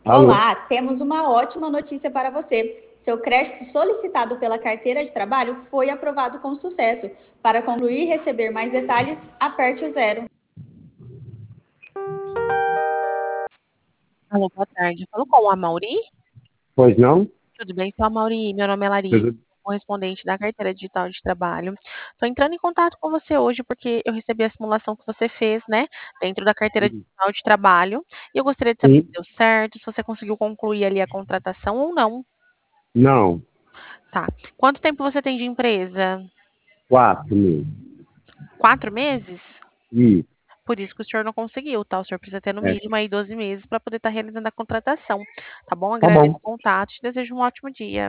Alô? Olá, temos uma ótima notícia para você. Seu crédito solicitado pela carteira de trabalho foi aprovado com sucesso. Para concluir e receber mais detalhes, aperte o zero. Alô, boa tarde. Falo com a Mauri? Pois não? Tudo bem, sou a Mauri. Meu nome é Larissa, Tudo- correspondente da carteira digital de trabalho. Estou entrando em contato com você hoje porque eu recebi a simulação que você fez, né, dentro da carteira digital de trabalho. E eu gostaria de saber se Sim, deu certo, se você conseguiu concluir ali a contratação ou não. não. Tá. Quanto tempo você tem de empresa? 4 meses. 4 meses? Isso, Por isso que o senhor não conseguiu, tá? O senhor precisa ter no é. mínimo aí 12 meses para poder estar realizando a contratação. Tá bom? Tá Agradeço bom. o contato. Te desejo um ótimo dia.